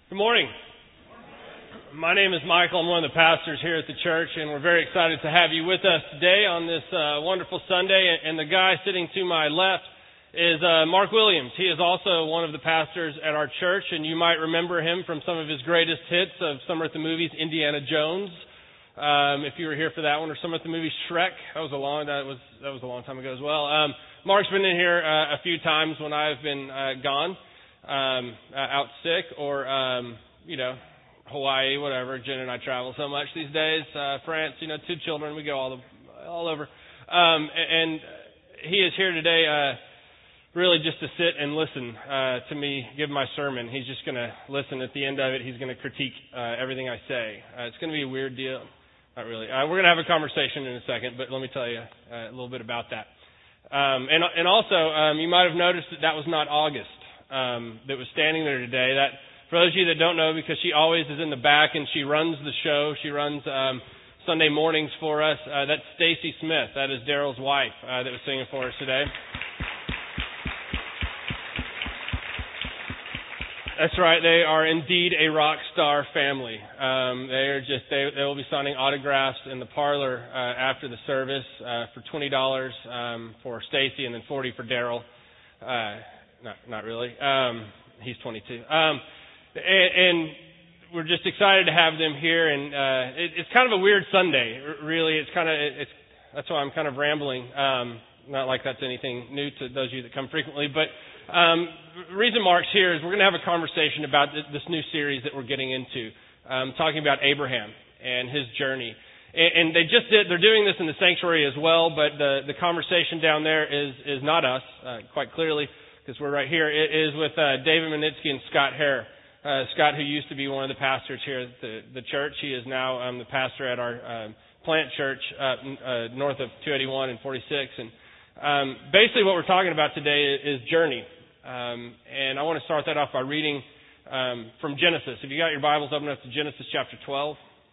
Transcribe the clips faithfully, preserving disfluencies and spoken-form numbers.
Good morning. My name is Michael. I'm one of the pastors here at the church, and we're very excited to have you with us today on this uh, wonderful Sunday. And the guy sitting to my left is uh, Mark Williams. He is also one of the pastors at our church, and you might remember him from some of his greatest hits of Summer at the Movies, Indiana Jones. Um, if you were here for that one, or Summer at the Movies, Shrek. That was a long that was that was a long time ago as well. Um, Mark's been in here uh, a few times when I've been uh, gone. Um, uh, out sick or, um, you know, Hawaii, whatever. Jen and I travel so much these days. Uh, France, you know, two children. We go all the, all over. Um, and he is here today, uh, really just to sit and listen, uh, to me give my sermon. He's just going to listen. At the end of it, he's going to critique, uh, everything I say. Uh, it's going to be a weird deal. Not really. Uh, we're going to have a conversation in a second, but let me tell you uh, a little bit about that. Um, and, and also, um, you might have noticed that that was not August. Um, that was standing there today. That, for those of you that don't know, because she always is in the back and she runs the show, she runs um, Sunday mornings for us. Uh, that's Stacy Smith. That is Daryl's wife uh, that was singing for us today. That's right. They are indeed a rock star family. Um, they are just they, they will be signing autographs in the parlor uh, after the service uh, for twenty dollars um, for Stacy and then forty dollars for Daryl. Uh, Not, not really. Um, he's twenty-two. Um, and, and we're just excited to have them here. And uh, it, it's kind of a weird Sunday, really. It's kind of it's that's why I'm kind of rambling. Um, not like that's anything new to those of you that come frequently. But um, the reason Mark's here is we're going to have a conversation about this, this new series that we're getting into, um, talking about Abraham and his journey. And, and they just did. They're doing this in the sanctuary as well. But the the conversation down there is is not us, uh, quite clearly. Because we're right here, it is with uh, David Manitsky and Scott Hare. Uh, Scott, who used to be one of the pastors here at the, the church, he is now um, the pastor at our uh, plant church uh, uh, north of two eighty-one and forty-six. And um, basically what we're talking about today is journey. Um, and I want to start that off by reading um, from Genesis. If you got your Bibles, open up to Genesis chapter twelve.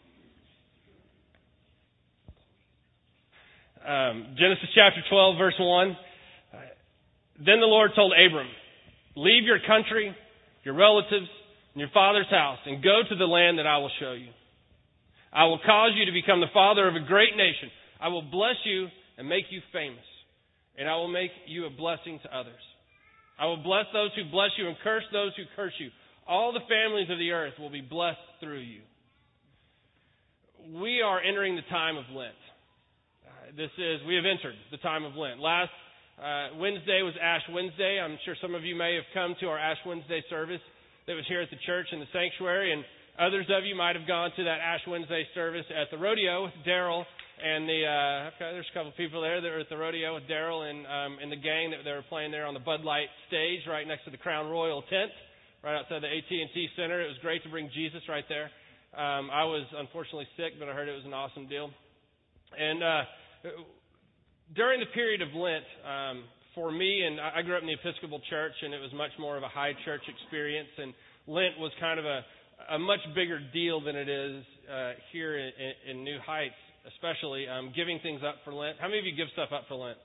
Um, Genesis chapter twelve, verse one. Then the Lord told Abram, leave your country, your relatives, and your father's house, and go to the land that I will show you. I will cause you to become the father of a great nation. I will bless you and make you famous, and I will make you a blessing to others. I will bless those who bless you and curse those who curse you. All the families of the earth will be blessed through you. We are entering the time of Lent. Uh, this is, we have entered the time of Lent. Last Uh, Wednesday was Ash Wednesday. I'm sure some of you may have come to our Ash Wednesday service that was here at the church in the sanctuary, and others of you might have gone to that Ash Wednesday service at the rodeo with Daryl and the, uh, okay, there's a couple of people there that were at the rodeo with Daryl and, um, and the gang that they were playing there on the Bud Light stage right next to the Crown Royal tent, right outside the A T and T Center. It was great to bring Jesus right there. Um, I was unfortunately sick, but I heard it was an awesome deal. And, uh, during the period of Lent, um, for me, and I grew up in the Episcopal Church, and it was much more of a high church experience, and Lent was kind of a, a much bigger deal than it is uh, here in, in New Heights, especially um, giving things up for Lent. How many of you give stuff up for Lent?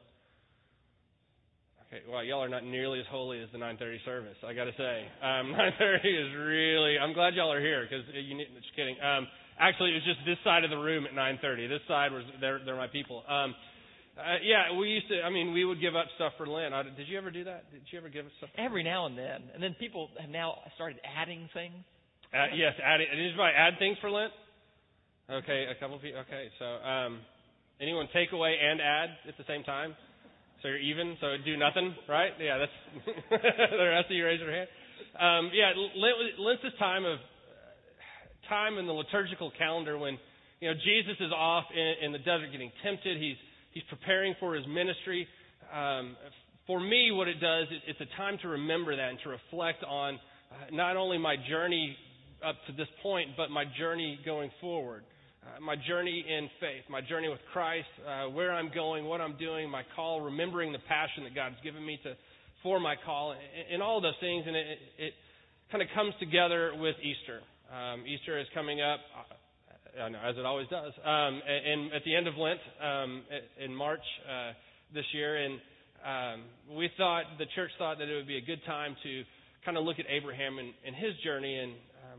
Okay, well, y'all are not nearly as holy as the nine thirty service, I got to say. Um, nine thirty is really, I'm glad y'all are here, because you need, just kidding. Um, actually, it was just this side of the room at nine thirty. This side, was they're, they're my people. Um, Uh, yeah, we used to, I mean, we would give up stuff for Lent. I, did you ever do that? Did you ever give up stuff? Every now and then. And then people have now started adding things. Uh, yes, adding. Did anybody add things for Lent? Okay, a couple of people. Okay, so um, anyone take away and add at the same time? So you're even, so do nothing, right? Yeah, that's, the rest of you raise your hand. Um, yeah, Lent, Lent's this time of, time in the liturgical calendar when, you know, Jesus is off in, in the desert getting tempted. He's He's preparing for his ministry. Um, for me, what it does, it, it's a time to remember that and to reflect on uh, not only my journey up to this point, but my journey going forward, uh, my journey in faith, my journey with Christ, uh, where I'm going, what I'm doing, my call, remembering the passion that God's given me to for my call, and, and all of those things. And it, it, it kind of comes together with Easter. Um, Easter is coming up. I know, as it always does. Um, and at the end of Lent, um, in March uh, this year, and um, we thought, the church thought that it would be a good time to kind of look at Abraham and, and his journey. And um,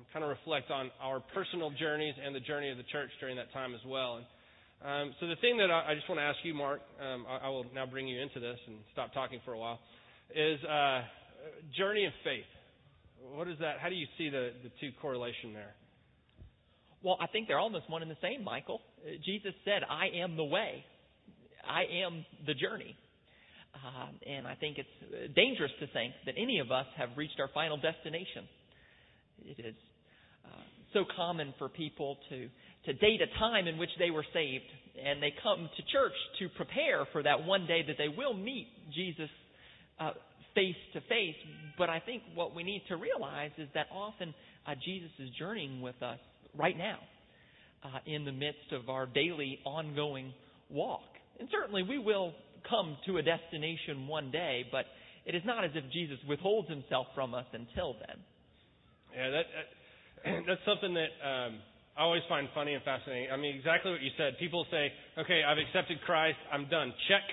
um, kind of reflect on our personal journeys and the journey of the church during that time as well. And um, so the thing that I, I just want to ask you, Mark, um, I, I will now bring you into this and stop talking for a while, is uh, journey of faith. What is that? How do you see the, the two correlation there? Well, I think they're almost one and the same, Michael. Uh, Jesus said, I am the way. I am the journey. Uh, and I think it's dangerous to think that any of us have reached our final destination. It is uh, so common for people to, to date a time in which they were saved, and they come to church to prepare for that one day that they will meet Jesus uh, face to face. But I think what we need to realize is that often uh, Jesus is journeying with us right now uh, in the midst of our daily ongoing walk. And certainly we will come to a destination one day, but it is not as if Jesus withholds himself from us until then. Yeah, that, that that's something that um, I always find funny and fascinating. I mean, exactly what you said. People say, okay, I've accepted Christ, I'm done. Check.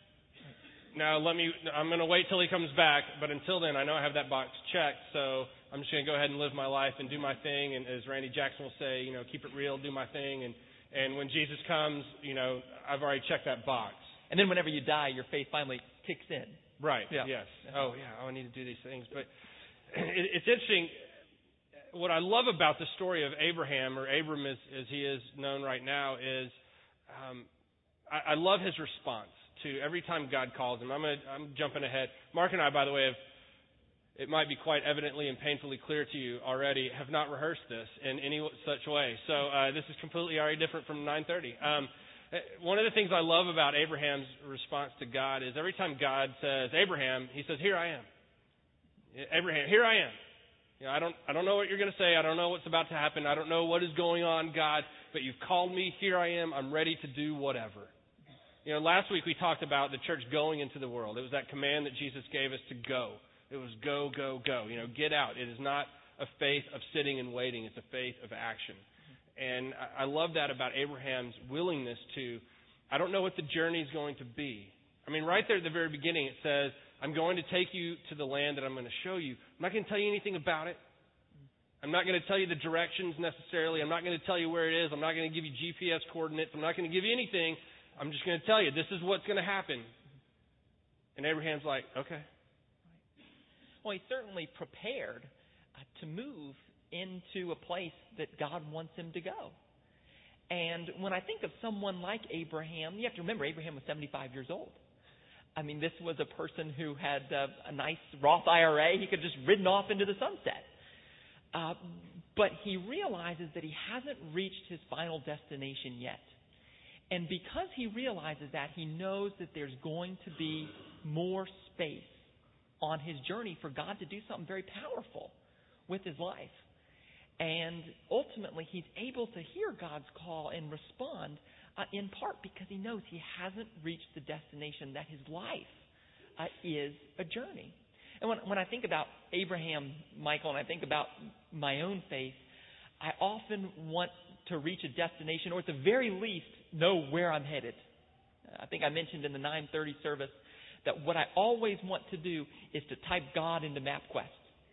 Now let me, I'm going to wait till he comes back, but until then I know I have that box checked, so I'm just going to go ahead and live my life and do my thing, and as Randy Jackson will say, you know, keep it real, do my thing, and, and when Jesus comes, you know, I've already checked that box. And then whenever you die, your faith finally kicks in. Right, yeah. yes. Oh, yeah, oh, I need to do these things. But it, it's interesting, what I love about the story of Abraham, or Abram as, as he is known right now, is um, I, I love his response to every time God calls him. I'm gonna, I'm jumping ahead. Mark and I, by the way, have, it might be quite evidently and painfully clear to you already, have not rehearsed this in any such way. So uh, this is completely already different from nine thirty. Um, one of the things I love about Abraham's response to God is every time God says, Abraham, he says, here I am. Abraham, here I am. You know, I don't, I don't know what you're going to say. I don't know what's about to happen. I don't know what is going on, God, but you've called me. Here I am. I'm ready to do whatever. You know, last week we talked about the church going into the world. It was that command that Jesus gave us to go. It was go, go, go. You know, get out. It is not a faith of sitting and waiting. It's a faith of action. And I love that about Abraham's willingness to, I don't know what the journey is going to be. I mean, right there at the very beginning it says, I'm going to take you to the land that I'm going to show you. I'm not going to tell you anything about it. I'm not going to tell you the directions necessarily. I'm not going to tell you where it is. I'm not going to give you G P S coordinates. I'm not going to give you anything. I'm just going to tell you, this is what's going to happen. And Abraham's like, okay. Well, he's certainly prepared uh, to move into a place that God wants him to go. And when I think of someone like Abraham, you have to remember Abraham was seventy-five years old. I mean, this was a person who had uh, a nice Roth I R A. He could have just ridden off into the sunset. Uh, but he realizes that he hasn't reached his final destination yet. And because he realizes that, he knows that there's going to be more space on his journey for God to do something very powerful with his life. And ultimately, he's able to hear God's call and respond uh, in part because he knows he hasn't reached the destination, that his life uh, is a journey. And when, when I think about Abraham, Michael, and I think about my own faith, I often want to reach a destination, or at the very least, know where I'm headed. I think I mentioned in the nine thirty service that what I always want to do is to type God into MapQuest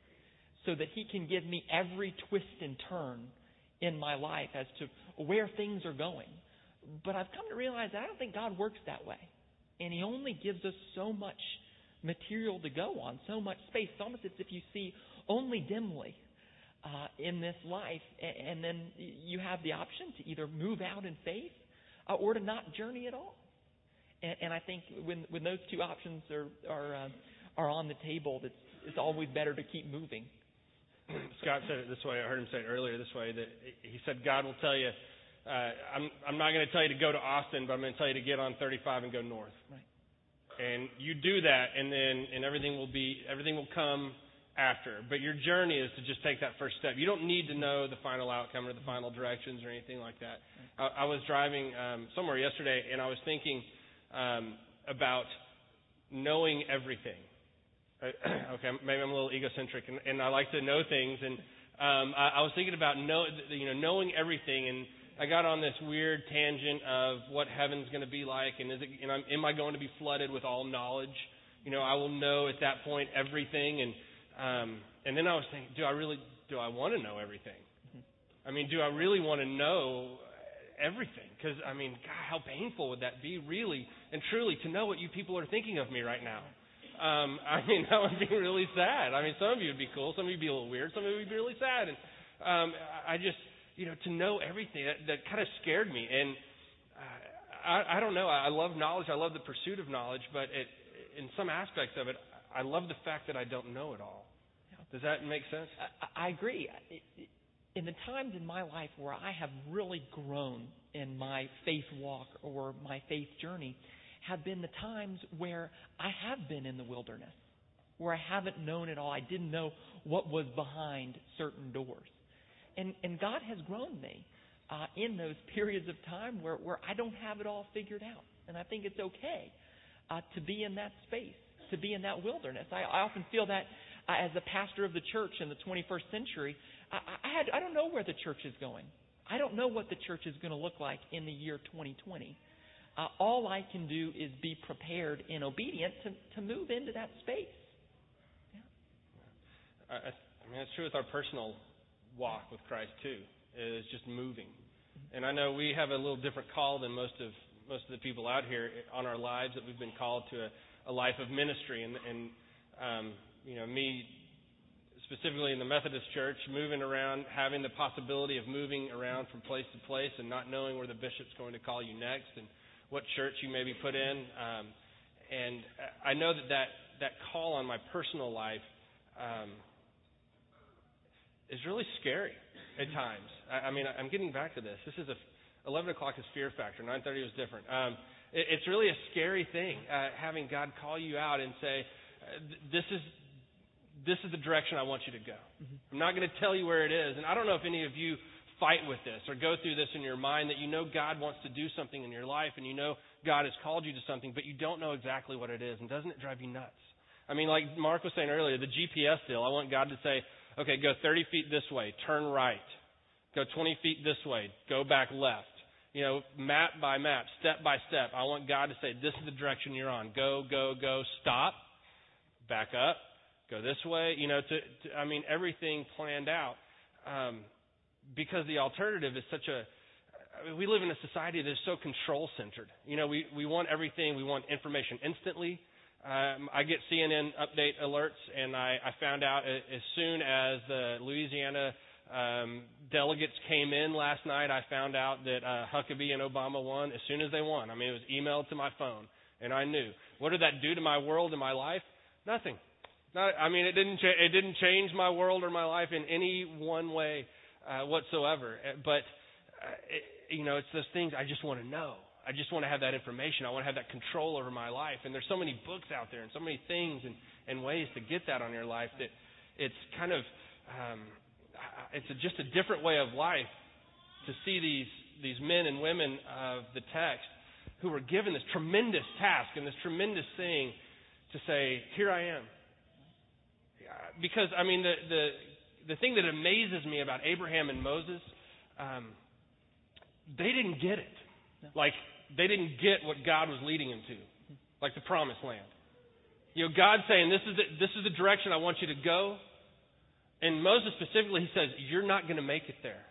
so that he can give me every twist and turn in my life as to where things are going. But I've come to realize that I don't think God works that way. And he only gives us so much material to go on, so much space. It's almost as if you see only dimly uh, in this life, and, and then you have the option to either move out in faith uh, or to not journey at all. And, and I think when when those two options are are uh, are on the table, it's it's always better to keep moving. Scott said it this way. I heard him say it earlier this way, that he said God will tell you, uh, I'm I'm not going to tell you to go to Austin, but I'm going to tell you to get on thirty-five and go north. Right. And you do that, and then and everything will be everything will come after. But your journey is to just take that first step. You don't need to know the final outcome or the final directions or anything like that. I, I was driving um, somewhere yesterday, and I was thinking um, about knowing everything. Okay, maybe I'm a little egocentric, and, and I like to know things. And um, I, I was thinking about know, you know, knowing everything, and I got on this weird tangent of what heaven's going to be like, and is it, and I'm, am I going to be flooded with all knowledge? You know, I will know at that point everything. And Um, and then I was thinking, do I really, do I want to know everything? I mean, do I really want to know everything? Because, I mean, God, how painful would that be, really and truly, to know what you people are thinking of me right now? Um, I mean, that would be really sad. I mean, some of you would be cool. Some of you would be a little weird. Some of you would be really sad. And um, I just, you know, to know everything, that, that kind of scared me. And uh, I, I don't know. I love knowledge. I love the pursuit of knowledge. But it, in some aspects of it, I love the fact that I don't know it all. Does that make sense? I, I agree. In the times in my life where I have really grown in my faith walk or my faith journey have been the times where I have been in the wilderness, where I haven't known it all. I didn't know what was behind certain doors. And and God has grown me uh, in those periods of time where, where I don't have it all figured out. And I think it's okay uh, to be in that space, to be in that wilderness. I, I often feel that uh, as a pastor of the church in the twenty-first century, I, I, had, I don't know where the church is going. I don't know what the church is going to look like in the year twenty twenty. Uh, all I can do is be prepared and obedient to, to move into that space. Yeah. I, I mean, it's true with our personal walk with Christ too. Is just moving. And I know we have a little different call than most of most of the people out here on our lives, that we've been called to a, a life of ministry. And, and um, you know, me specifically in the Methodist Church, moving around, having the possibility of moving around from place to place and not knowing where the bishop's going to call you next and what church you may be put in. Um, and I know that, that that call on my personal life um, is really scary at times. I, I mean, I'm getting back to this. This is a eleven o'clock is Fear Factor. nine thirty was different. Um, it, it's really a scary thing, uh, having God call you out and say, "This is this is the direction I want you to go." Mm-hmm. I'm not going to tell you where it is, and I don't know if any of you fight with this or go through this in your mind, that you know God wants to do something in your life, and you know God has called you to something, but you don't know exactly what it is, and doesn't it drive you nuts? I mean, like Mark was saying earlier, the G P S deal. I want God to say, okay, go thirty feet this way, turn right. Go twenty feet this way, go back left. You know, map by map, step by step. I want God to say, this is the direction you're on. Go, go, go, stop, back up, go this way. You know, to, to I mean, everything planned out. Um, because the alternative is such a, I mean, we live in a society that is so control-centered. You know, we, we want everything. We want information instantly. Um, I get C N N update alerts, and I, I found out as soon as the Louisiana um, delegates came in last night, I found out that uh, Huckabee and Obama won as soon as they won. I mean, it was emailed to my phone, and I knew. What did that do to my world and my life? Nothing. Not, I mean, it didn't cha- it didn't change my world or my life in any one way uh, whatsoever. But uh, it, you know, it's those things I just want to know. I just want to have that information. I want to have that control over my life. And there's so many books out there and so many things and, and ways to get that on your life that it's kind of, um, it's a, just a different way of life to see these, these men and women of the text who were given this tremendous task and this tremendous thing to say, here I am. Because, I mean, the, the, the thing that amazes me about Abraham and Moses, um, they didn't get it. Like, they didn't get what God was leading them to, like the promised land. You know, God saying, this is the, this is the direction I want you to go. And Moses specifically, he says, you're not going to make it there.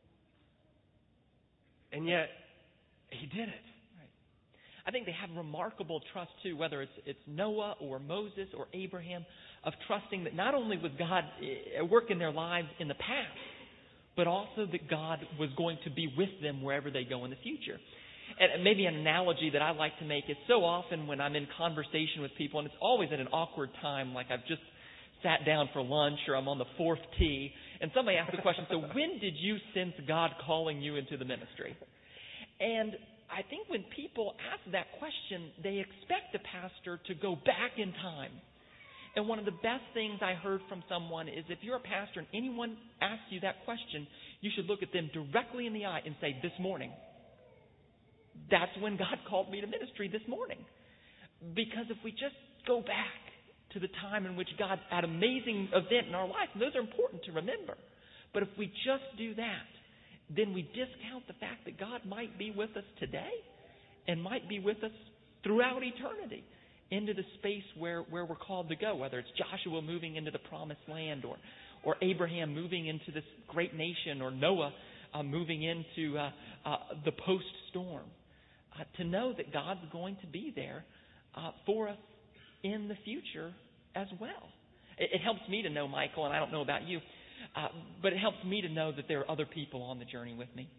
And yet, he did it. Right. I think they have remarkable trust, too, whether it's, it's Noah or Moses or Abraham, of trusting that not only was God at work in their lives in the past, but also that God was going to be with them wherever they go in the future. And maybe an analogy that I like to make is so often when I'm in conversation with people, and it's always at an awkward time, like I've just sat down for lunch or I'm on the fourth tee, and somebody asks the question, so when did you sense God calling you into the ministry? And I think when people ask that question, they expect the pastor to go back in time. And one of the best things I heard from someone is if you're a pastor and anyone asks you that question, you should look at them directly in the eye and say, this morning. That's when God called me to ministry, this morning. Because if we just go back to the time in which God had an amazing event in our life, and those are important to remember. But if we just do that, then we discount the fact that God might be with us today and might be with us throughout eternity. into the space where, where we're called to go, whether it's Joshua moving into the promised land or, or Abraham moving into this great nation or Noah uh, moving into uh, uh, the post-storm. Uh, to know that God's going to be there uh, for us in the future as well. It, it helps me to know, Michael, and I don't know about you, uh, but it helps me to know that there are other people on the journey with me.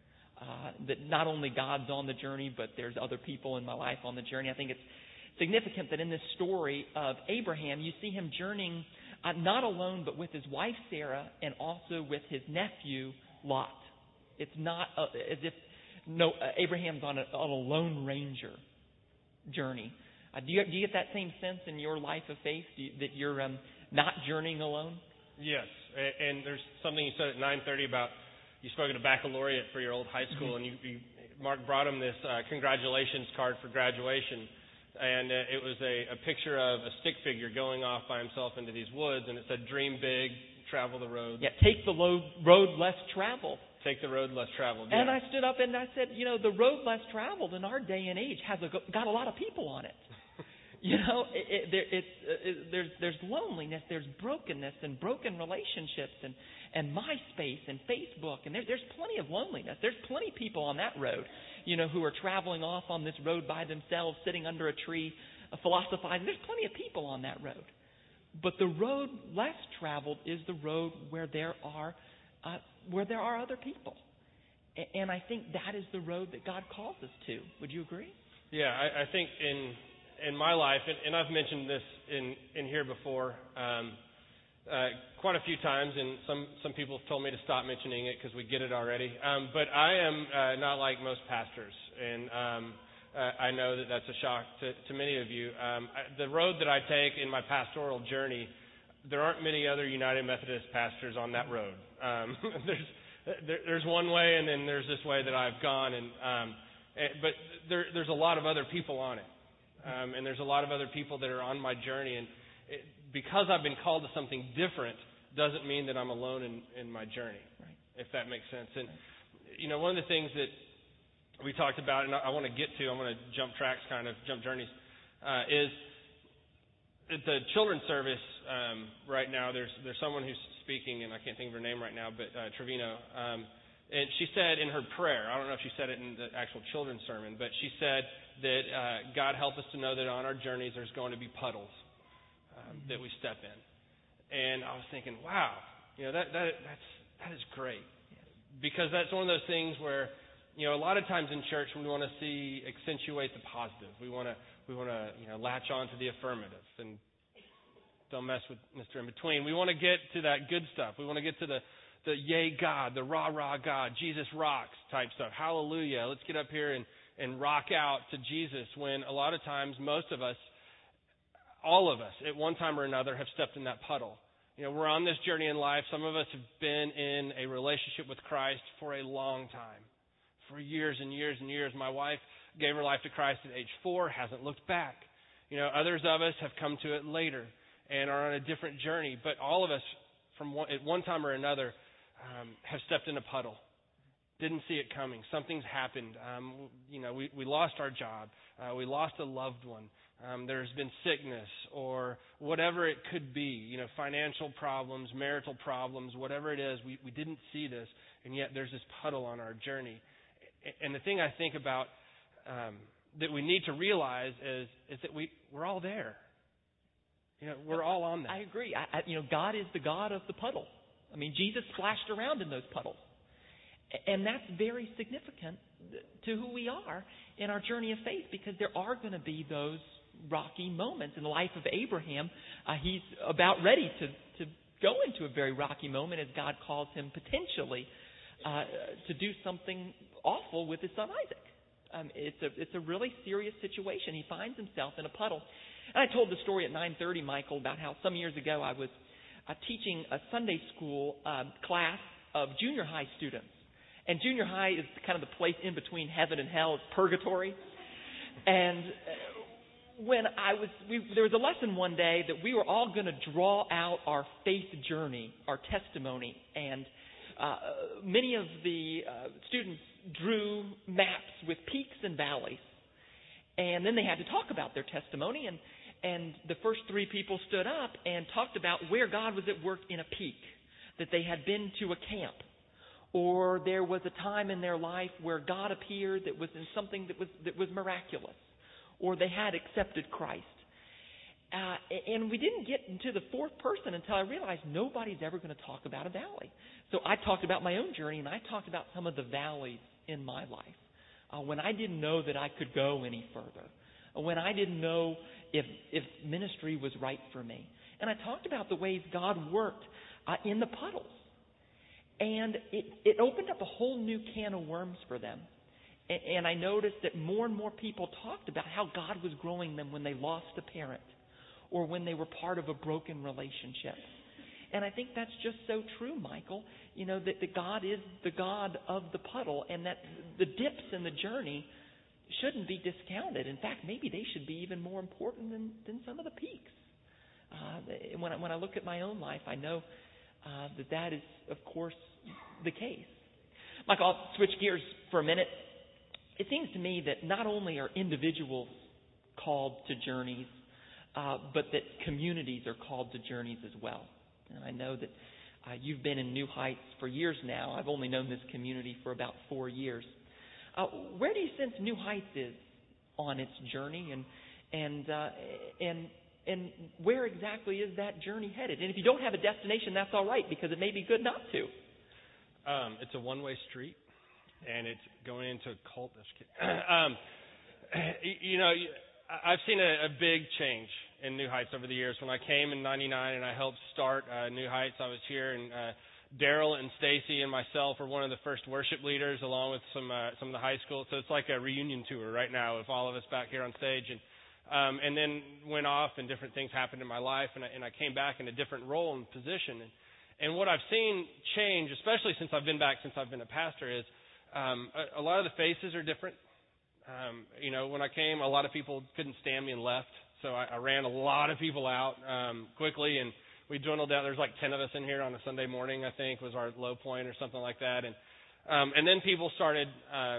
Uh, that not only God's on the journey, but there's other people in my life on the journey. I think it's significant that in this story of Abraham, you see him journeying uh, not alone, but with his wife Sarah and also with his nephew Lot. It's not uh, as if no uh, Abraham's on a, on a lone ranger journey. Uh, do you do you get that same sense in your life of faith, do you, that you're um, not journeying alone? Yes, and, and there's something you said at nine thirty about. You spoke at a baccalaureate for your old high school, mm-hmm. and you, you, Mark brought him this uh, congratulations card for graduation, and uh, it was a, a picture of a stick figure going off by himself into these woods, and it said, "Dream big, travel the road." Yeah, take the load, road less traveled. Take the road less traveled. And yeah. I stood up and I said, you know, the road less traveled in our day and age has a, got a lot of people on it. You know, it, it, there, it's, it, there's there's loneliness, there's brokenness and broken relationships and, and MySpace and Facebook, and there, there's plenty of loneliness. There's plenty of people on that road, you know, who are traveling off on this road by themselves, sitting under a tree, uh, philosophizing. There's plenty of people on that road. But the road less traveled is the road where there are uh, where there are other people. A- and I think that is the road that God calls us to. Would you agree? Yeah, I, I think in in my life, and, and I've mentioned this in, in here before um, uh, quite a few times, and some, some people have told me to stop mentioning it because we get it already. Um, but I am uh, not like most pastors, and um, uh, I know that that's a shock to, to many of you. Um, I, the road that I take in my pastoral journey, there aren't many other United Methodist pastors on that road. Um, there's there, there's one way, and then there's this way that I've gone, and um, but there, there's a lot of other people on it. Um, and there's a lot of other people that are on my journey. And it, because I've been called to something different doesn't mean that I'm alone in, in my journey, right. if that makes sense. And, you know, one of the things that we talked about, and I, I want to get to, I'm going to jump tracks kind of, jump journeys, uh, is at the children's service um, right now, there's there's someone who's speaking, and I can't think of her name right now, but uh, Trevino. Um, and she said in her prayer, I don't know if she said it in the actual children's sermon, but she said that uh, God help us to know that on our journeys there's going to be puddles um, mm-hmm. that we step in. And I was thinking, wow, you know, that that that's that is great. Yes. Because that's one of those things where, you know, a lot of times in church we want to see accentuate the positive. We want to we want to you know latch on to the affirmative and don't mess with Mister In Between. We want to get to that good stuff. We want to get to the the yay God, the rah rah God, Jesus rocks type stuff. Hallelujah. Let's get up here and and rock out to Jesus, when a lot of times most of us, all of us, at one time or another have stepped in that puddle. You know, we're on this journey in life. Some of us have been in a relationship with Christ for a long time, for years and years and years. My wife gave her life to Christ at age four, hasn't looked back. You know, others of us have come to it later and are on a different journey. But all of us, from one, at one time or another, um, have stepped in a puddle. Didn't see it coming. Something's happened. Um, you know, we, we lost our job. Uh, we lost a loved one. Um, there's been sickness or whatever it could be. You know, financial problems, marital problems, whatever it is. We, we didn't see this, and yet there's this puddle on our journey. And the thing I think about um, that we need to realize is is that we we're all there. You know, we're all on that. I agree. I, I, you know, God is the God of the puddle. I mean, Jesus splashed around in those puddles. And that's very significant to who we are in our journey of faith, because there are going to be those rocky moments in the life of Abraham. Uh, he's about ready to, to go into a very rocky moment as God calls him potentially uh, to do something awful with his son Isaac. Um, it's a it's a really serious situation. He finds himself in a puddle. And I told the story at nine thirty, Michael, about how some years ago I was uh, teaching a Sunday school uh, class of junior high students. And junior high is kind of the place in between heaven and hell. It's purgatory. And when I was, we, there was a lesson one day that we were all going to draw out our faith journey, our testimony. And uh, many of the uh, students drew maps with peaks and valleys. And then they had to talk about their testimony. And, and the first three people stood up and talked about where God was at work in a peak, that they had been to a camp, or there was a time in their life where God appeared that was in something that was that was miraculous, or they had accepted Christ. Uh, and we didn't get into the fourth person until I realized nobody's ever going to talk about a valley. So I talked about my own journey, and I talked about some of the valleys in my life. Uh, when I didn't know that I could go any further. When I didn't know if if ministry was right for me. And I talked about the ways God worked uh, in the puddles. And it, it opened up a whole new can of worms for them. And, and I noticed that more and more people talked about how God was growing them when they lost a parent, or when they were part of a broken relationship. And I think that's just so true, Michael. You know, that, that God is the God of the puddle, and that the dips in the journey shouldn't be discounted. In fact, maybe they should be even more important than, than some of the peaks. Uh, when, I, when I look at my own life, I know uh, that that is, of course, the case. Michael, I'll switch gears for a minute. It seems to me that not only are individuals called to journeys, Uh, but that communities are called to journeys as well. And I know that uh, you've been in New Heights for years now. I've only known this community for about four years. Uh, where do you sense New Heights is on its journey, and and uh, and and where exactly is that journey headed? And if you don't have a destination, that's all right, because it may be good not to. Um, it's a one-way street, and it's going into a cult. um, you know. I've seen a, a big change in New Heights over the years. When I came in ninety-nine and I helped start uh, New Heights, I was here, and uh, Daryl and Stacy and myself were one of the first worship leaders, along with some uh, some of the high school. So it's like a reunion tour right now with all of us back here on stage. And um, and then went off, and different things happened in my life, and I, and I came back in a different role and position. And, and what I've seen change, especially since I've been back, since I've been a pastor, is um, a, a lot of the faces are different. Um, you know, when I came, a lot of people couldn't stand me and left, so I, I ran a lot of people out um, quickly, and we dwindled down. There's like ten of us in here on a Sunday morning, I think, was our low point or something like that, and um, and then people started uh,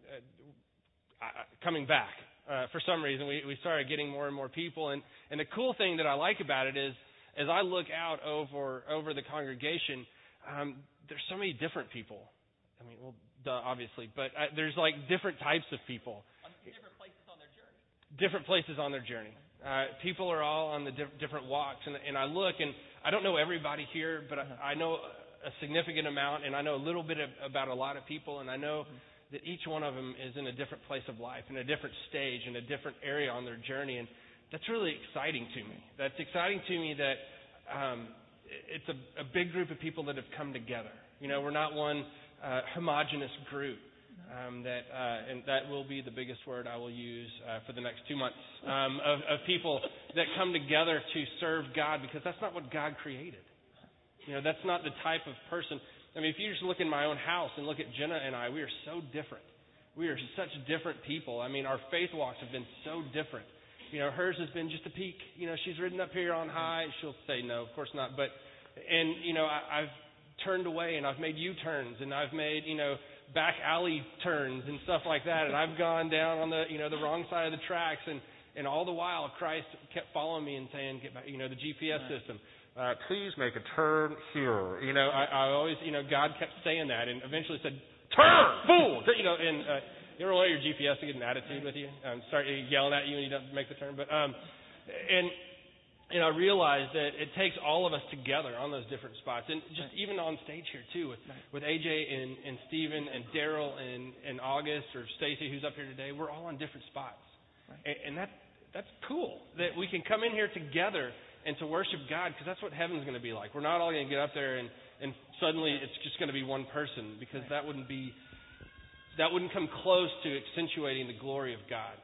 uh, coming back uh, for some reason. We we started getting more and more people, and and the cool thing that I like about it is, as I look out over over the congregation, um, there's so many different people. I mean, well, duh, obviously, but uh, there's like different types of people. Different places on their journey. Different places on their journey. Uh, people are all on the diff- different walks, and, and I look, and I don't know everybody here, but I, I know a significant amount, and I know a little bit of, about a lot of people, and I know that each one of them is in a different place of life, in a different stage, in a different area on their journey, and that's really exciting to me. That's exciting to me that um, it's a, a big group of people that have come together. You know, we're not one Uh, homogenous group. Um, that uh, and that will be the biggest word I will use uh, for the next two months um, of, of people that come together to serve God, because that's not what God created. You know, that's not the type of person. I mean, if you just look in my own house and look at Jenna and I, we are so different. We are such different people. I mean, our faith walks have been so different. You know, hers has been just a peak. You know, she's ridden up here on high. She'll say no, of course not. But and you know, I, I've turned away, and I've made U-turns, and I've made, you know, back alley turns and stuff like that, and I've gone down on the, you know, the wrong side of the tracks, and, and all the while Christ kept following me and saying, get back, you know, the G P S right. system, uh, please make a turn here. You know, I, I always, you know, God kept saying that, and eventually said, turn, fool! You know, and uh, you ever want your G P S to get an attitude with you? Um, start yelling at you when you don't make the turn, but, um, and, And I realized that it takes all of us together on those different spots. And just right. even on stage here, too, with, right. with A J and, and Stephen and Daryl and, and August or Stacy, who's up here today, we're all on different spots. Right. And, and that that's cool, that we can come in here together and to worship God, because that's what heaven's going to be like. We're not all going to get up there and, and suddenly it's just going to be one person, because right. that wouldn't be, that wouldn't come close to accentuating the glory of God.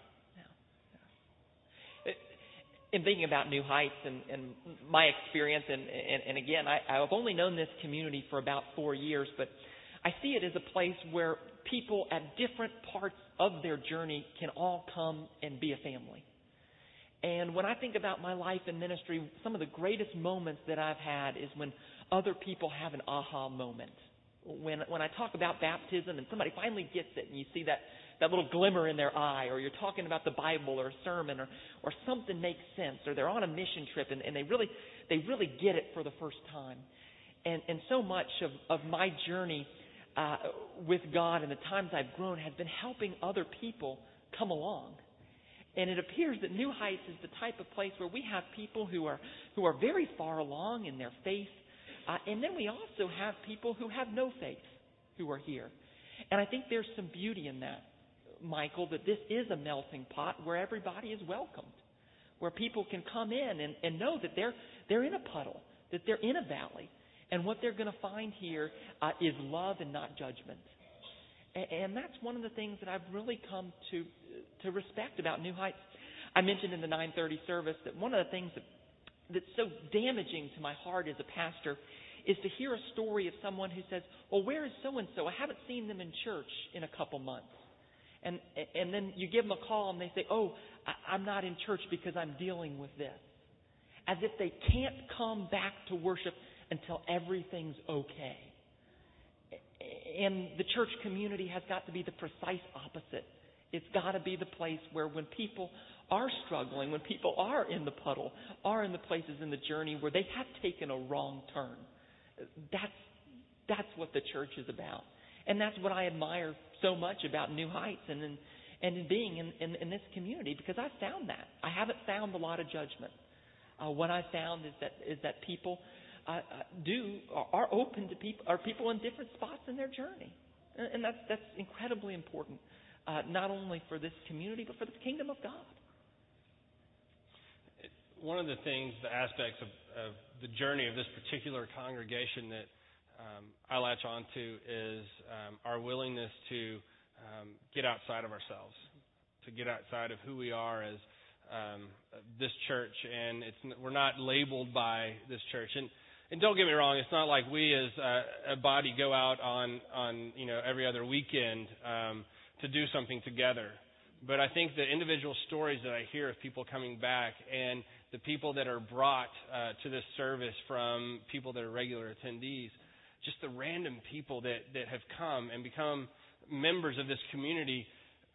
In thinking about New Heights and, and my experience, and, and, and again, I, I've only known this community for about four years, but I see it as a place where people at different parts of their journey can all come and be a family. And when I think about my life and ministry, some of the greatest moments that I've had is when other people have an aha moment. when when I talk about baptism and somebody finally gets it and you see that, that little glimmer in their eye, or you're talking about the Bible or a sermon, or, or something makes sense, or they're on a mission trip and, and they really they really get it for the first time. And and so much of, of my journey uh, with God and the times I've grown has been helping other people come along. And it appears that New Heights is the type of place where we have people who are who are very far along in their faith. Uh, and then we also have people who have no faith who are here. And I think there's some beauty in that, Michael, that this is a melting pot where everybody is welcomed, where people can come in and, and know that they're they're in a puddle, that they're in a valley. And what they're going to find here uh, is love and not judgment. And, and that's one of the things that I've really come to to respect about New Heights. I mentioned in the nine thirty service that one of the things that that's so damaging to my heart as a pastor is to hear a story of someone who says, well, where is so-and-so? I haven't seen them in church in a couple months. And and then you give them a call and they say, oh, I'm not in church because I'm dealing with this. As if they can't come back to worship until everything's okay. And the church community has got to be the precise opposite. It's got to be the place where when people are struggling, when people are in the puddle, are in the places in the journey where they have taken a wrong turn. That's that's what the church is about. And that's what I admire so much about New Heights and in, and in being in, in, in this community, because I found that. I haven't found a lot of judgment. Uh, what I found is that is that people uh, do are open to people, are people in different spots in their journey. And, and that's, that's incredibly important, uh, not only for this community, but for the kingdom of God. One of the things, the aspects of, of the journey of this particular congregation that um, I latch onto is um, our willingness to um, get outside of ourselves, to get outside of who we are as um, this church, and it's we're not labeled by this church. And and don't get me wrong, it's not like we as a, a body go out on on you know every other weekend um, to do something together. But I think the individual stories that I hear of people coming back and the people that are brought uh, to this service from people that are regular attendees, just the random people that, that have come and become members of this community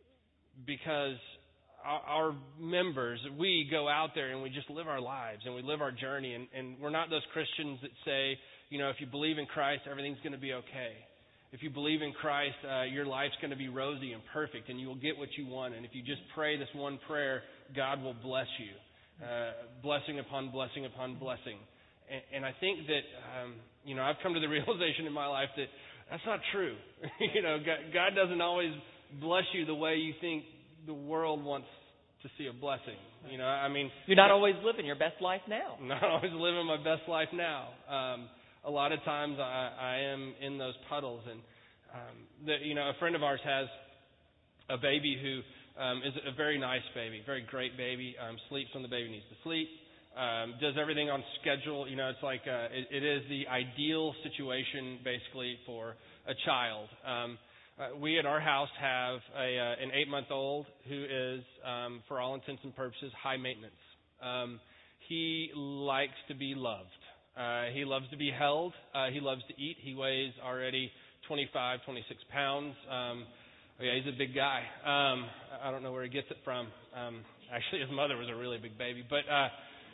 because our, our members, we go out there and we just live our lives and we live our journey. And, and we're not those Christians that say, you know, if you believe in Christ, everything's going to be okay. If you believe in Christ, uh, your life's going to be rosy and perfect, and you will get what you want. And if you just pray this one prayer, God will bless you. Uh, blessing upon blessing upon blessing. And, and I think that, um, you know, I've come to the realization in my life that that's not true. you know, God, God doesn't always bless you the way you think the world wants to see a blessing. You know, I mean... You're not always living your best life now. Not always living my best life now. Um A lot of times I, I am in those puddles, and um, the, you know, a friend of ours has a baby who um, is a very nice baby, very great baby. Um, sleeps when the baby needs to sleep, um, does everything on schedule. You know, it's like uh, it, it is the ideal situation basically for a child. Um, uh, we at our house have a uh, an eight-month-old who is, um, for all intents and purposes, high maintenance. Um, he likes to be loved. Uh, he loves to be held. Uh, he loves to eat. He weighs already twenty-five, twenty-six pounds. Um, oh yeah, he's a big guy. Um, I don't know where he gets it from. Um, actually, his mother was a really big baby. But uh,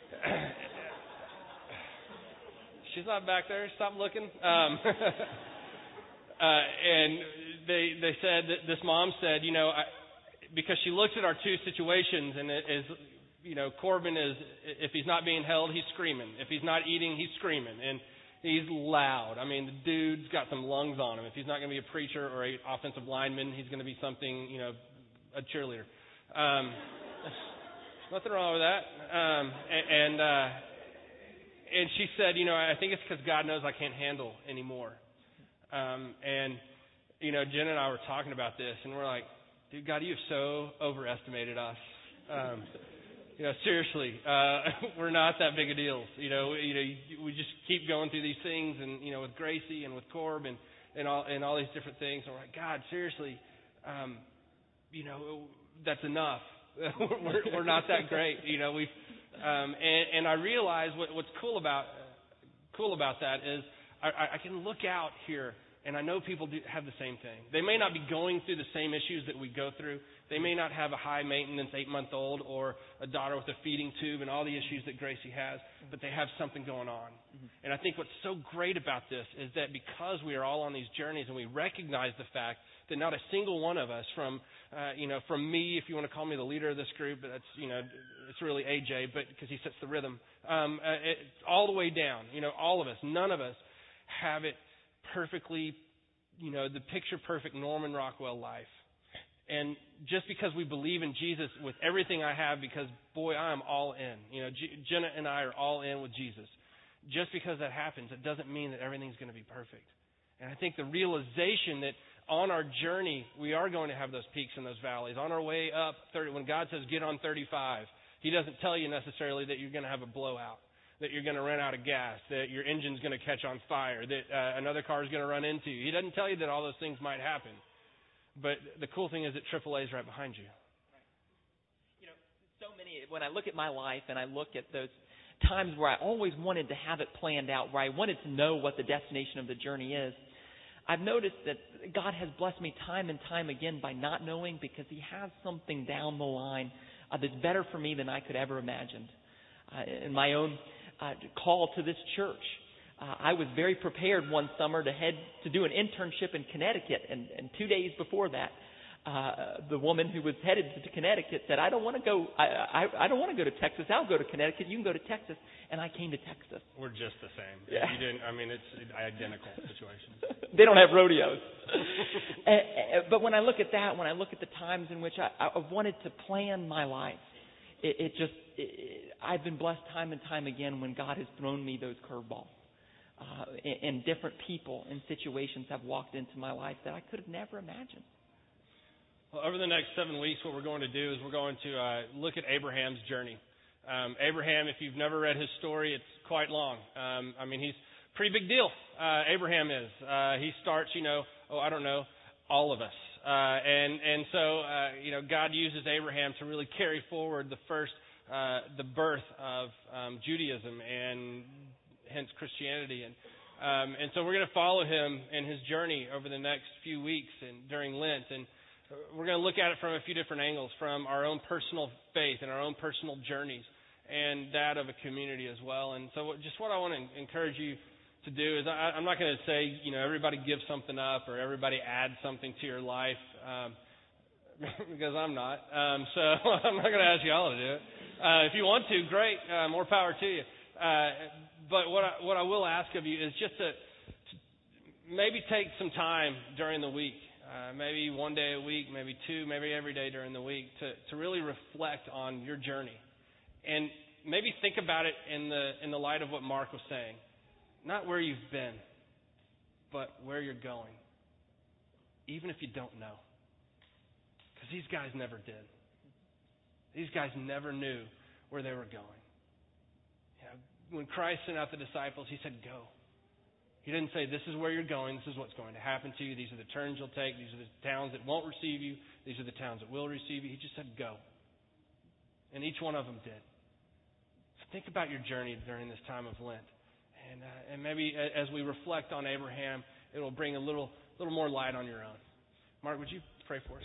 she's not back there. Stop looking. Um, uh, and they they said that this mom said, you know, I, because she looks at our two situations and it is. You know, Corbin is, if he's not being held, he's screaming. If he's not eating, he's screaming. And he's loud. I mean, the dude's got some lungs on him. If he's not going to be a preacher or an offensive lineman, he's going to be something, you know, a cheerleader. Um, nothing wrong with that. Um, and and, uh, and she said, you know, I think it's because God knows I can't handle anymore. Um, and, you know, Jen and I were talking about this, and we're like, dude, God, you've so overestimated us. Um You know, seriously, uh, we're not that big a deal. You know, you know, we just keep going through these things, and you know, with Gracie and with Corb and and all and all these different things. And we're like, God, seriously, um, you know, that's enough. we're, we're not that great. You know, we um, and, and I realize what, what's cool about cool about that is I, I can look out here And I know people do have the same thing. They may not be going through the same issues that we go through. They may not have a high-maintenance eight-month-old or a daughter with a feeding tube and all the issues that Gracie has, but they have something going on. Mm-hmm. And I think what's so great about this is that because we are all on these journeys and we recognize the fact that not a single one of us, from uh, you know, from me, if you want to call me the leader of this group, but that's, you know, it's really A J, but because he sets the rhythm, um, uh, it, all the way down, you know, all of us, none of us have it perfectly, you know, the picture-perfect Norman Rockwell life. And just because we believe in Jesus with everything I have, because, boy, I am all in. You know, G- Jenna and I are all in with Jesus. Just because that happens, it doesn't mean that everything's going to be perfect. And I think the realization that on our journey, we are going to have those peaks and those valleys. On our way up, thirty, when God says get on thirty-five, He doesn't tell you necessarily that you're going to have a blowout, that you're going to run out of gas, that your engine's going to catch on fire, that uh, another car is going to run into you. He doesn't tell you that all those things might happen. But the cool thing is that triple A is right behind you. You know, so many, when I look at my life and I look at those times where I always wanted to have it planned out, where I wanted to know what the destination of the journey is, I've noticed that God has blessed me time and time again by not knowing, because He has something down the line uh, that's better for me than I could ever imagine. Uh, in my own uh, call to this church, uh, I was very prepared one summer to head to do an internship in Connecticut, and, and two days before that, uh, the woman who was headed to Connecticut said, "I don't want to go. I, I, I don't want to go to Texas. I'll go to Connecticut. You can go to Texas." And I came to Texas. We're just the same. Yeah. You didn't. I mean, it's identical situations. They don't have rodeos. uh, but when I look at that, when I look at the times in which I, I wanted to plan my life, it, it just it, I've been blessed time and time again when God has thrown me those curveballs. Uh, and, and different people and situations have walked into my life that I could have never imagined. Well, over the next seven weeks, what we're going to do is we're going to uh, look at Abraham's journey. Um, Abraham, if you've never read his story, it's quite long. Um, I mean, he's a pretty big deal. Uh, Abraham is. Uh, he starts, you know, oh, I don't know, all of us. Uh, and and so, uh, you know, God uses Abraham to really carry forward the first, uh, the birth of um, Judaism and hence Christianity. And um, and so we're going to follow him in his journey over the next few weeks and during Lent. And we're going to look at it from a few different angles, from our own personal faith and our own personal journeys, and that of a community as well. And so just what I want to encourage you to do is, I, I'm not going to say, you know, everybody give something up or everybody add something to your life, um, because I'm not. Um, so I'm not going to ask you all to do it. Uh, if you want to, great, uh, more power to you. Uh, but what I, what I will ask of you is just to, to maybe take some time during the week. Uh, maybe one day a week, maybe two, maybe every day during the week, to, to really reflect on your journey, and maybe think about it in the in the light of what Mark was saying, not where you've been, but where you're going, even if you don't know, because these guys never did. These guys never knew where they were going. You know, when Christ sent out the disciples, He said, "Go." He didn't say, "This is where you're going. This is what's going to happen to you. These are the turns you'll take. These are the towns that won't receive you. These are the towns that will receive you." He just said, "Go." And each one of them did. So think about your journey during this time of Lent. And uh, and maybe as we reflect on Abraham, it will bring a little little more light on your own. Mark, would you pray for us?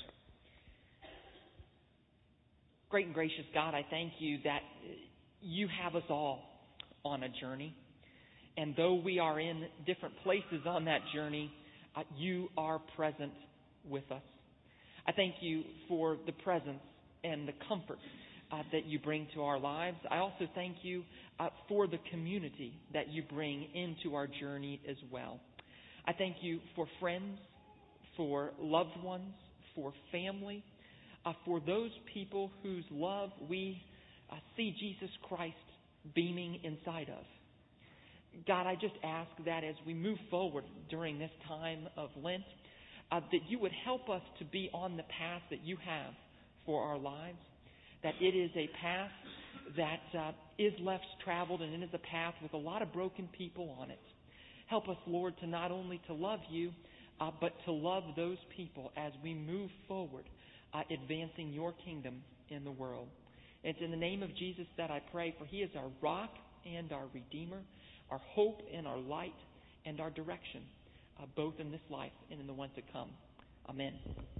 Great and gracious God, I thank You that You have us all on a journey. And though we are in different places on that journey, uh, You are present with us. I thank You for the presence and the comfort uh, that You bring to our lives. I also thank You uh, for the community that You bring into our journey as well. I thank You for friends, for loved ones, for family, uh, for those people whose love we uh, see Jesus Christ beaming inside of. God, I just ask that as we move forward during this time of Lent, uh, that You would help us to be on the path that You have for our lives, that it is a path that uh, is less traveled, and it is a path with a lot of broken people on it. Help us, Lord, to not only to love You, uh, but to love those people as we move forward, uh, advancing Your kingdom in the world. It's in the name of Jesus that I pray, for He is our rock and our Redeemer, our hope and our light and our direction. uh, both in this life and in the one to come. Amen.